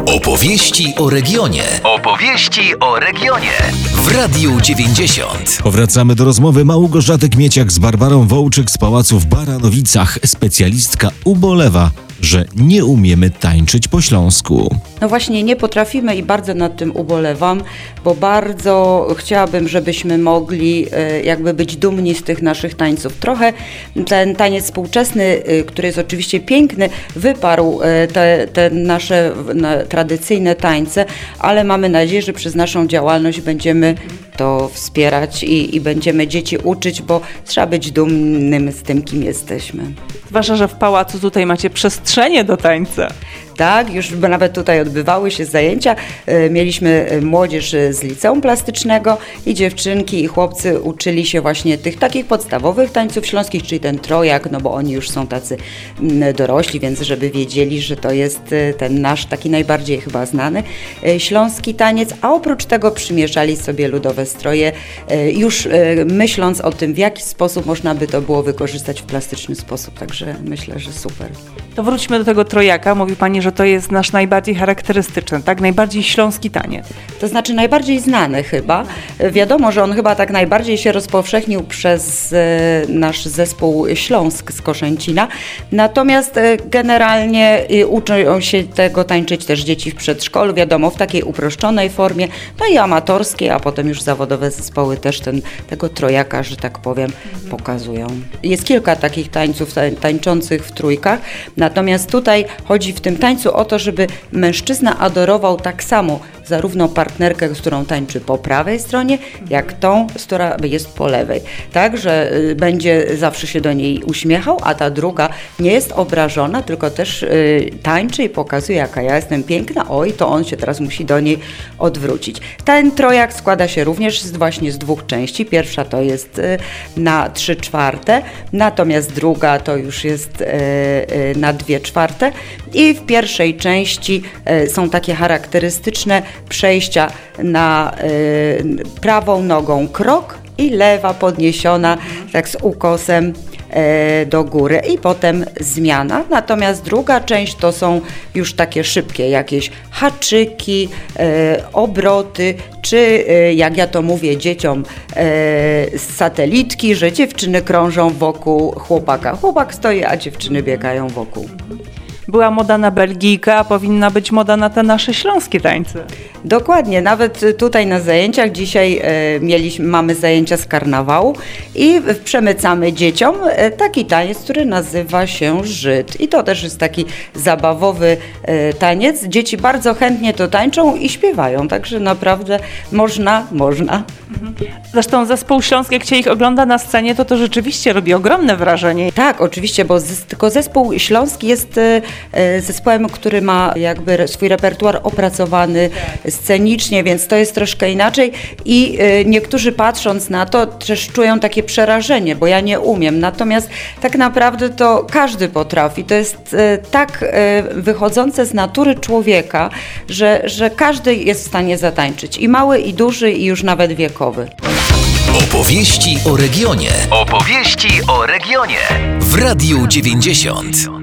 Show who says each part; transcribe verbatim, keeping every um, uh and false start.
Speaker 1: Opowieści o regionie. Opowieści o regionie. W Radiu dziewięćdziesiąt.
Speaker 2: Powracamy do rozmowy Małgorzaty Kmieciak z Barbarą Wołczyk z Pałacu w Baranowicach. Specjalistka ubolewa, że nie umiemy tańczyć po śląsku.
Speaker 3: No właśnie nie potrafimy i bardzo nad tym ubolewam, bo bardzo chciałabym, żebyśmy mogli jakby być dumni z tych naszych tańców. Trochę ten taniec współczesny, który jest oczywiście piękny, wyparł te, te nasze tradycyjne tańce, ale mamy nadzieję, że przez naszą działalność będziemy to wspierać i, i będziemy dzieci uczyć, bo trzeba być dumnym z tym, kim jesteśmy.
Speaker 4: Zwłaszcza, że w pałacu tutaj macie przestrzenie do tańca.
Speaker 3: Tak, już nawet tutaj odbywały się zajęcia. Mieliśmy młodzież z liceum plastycznego i dziewczynki i chłopcy uczyli się właśnie tych takich podstawowych tańców śląskich, czyli ten trojak, no bo oni już są tacy dorośli, więc żeby wiedzieli, że to jest ten nasz taki najbardziej chyba znany śląski taniec, a oprócz tego przymierzali sobie ludowe stroje, już myśląc o tym, w jaki sposób można by to było wykorzystać w plastyczny sposób, także myślę, że super.
Speaker 4: To wróćmy do tego trojaka. Mówi Pani, że to jest nasz najbardziej charakterystyczny, tak? Najbardziej śląski taniec.
Speaker 3: To znaczy najbardziej znany chyba. Wiadomo, że on chyba tak najbardziej się rozpowszechnił przez e, nasz zespół Śląsk z Koszęcina. Natomiast e, generalnie e, uczą się tego tańczyć też dzieci w przedszkolu, wiadomo, w takiej uproszczonej formie, no i amatorskiej, a potem już zawodowe zespoły też ten, tego trojaka, że tak powiem, mhm. pokazują. Jest kilka takich tańców tań, tańczących w trójkach, natomiast tutaj chodzi w tym tańcu o to, żeby mężczyzna adorował tak samo zarówno partnerkę, z którą tańczy po prawej stronie, jak tą, która jest po lewej. Tak, że y, będzie zawsze się do niej uśmiechał, a ta druga nie jest obrażona, tylko też y, tańczy i pokazuje, jaka ja jestem piękna, oj, to on się teraz musi do niej odwrócić. Ten trojak składa się również z, właśnie z dwóch części. Pierwsza to jest y, na trzy czwarte, natomiast druga to już jest y, y, na dwie czwarte i w pierwszej części y, są takie charakterystyczne przejścia na y, prawą nogą krok i lewa podniesiona tak z ukosem y, do góry i potem zmiana. Natomiast druga część to są już takie szybkie jakieś haczyki, y, obroty, czy y, jak ja to mówię dzieciom y, z satelitki, że dziewczyny krążą wokół chłopaka. Chłopak stoi, a dziewczyny biegają wokół.
Speaker 4: Była moda na Belgijkę, a powinna być moda na te nasze śląskie tańce.
Speaker 3: Dokładnie, nawet tutaj na zajęciach dzisiaj e, mieliśmy, mamy zajęcia z karnawału i przemycamy dzieciom e, taki taniec, który nazywa się Żyd. I to też jest taki zabawowy e, taniec. Dzieci bardzo chętnie to tańczą i śpiewają, także naprawdę można, można.
Speaker 4: Zresztą zespół Śląsk, jak się ich ogląda na scenie, to to rzeczywiście robi ogromne wrażenie.
Speaker 3: Tak, oczywiście, bo z, tylko zespół Śląsk jest e, zespołem, który ma jakby swój repertuar opracowany scenicznie, więc to jest troszkę inaczej i e, niektórzy patrząc na to też czują takie przerażenie, bo ja nie umiem, natomiast tak naprawdę to każdy potrafi, to jest e, tak e, wychodzące z natury człowieka, że, że każdy jest w stanie zatańczyć, i mały, i duży, i już nawet wiekowy.
Speaker 1: Opowieści o regionie. Opowieści o regionie. W Radiu dziewięćdziesiąt.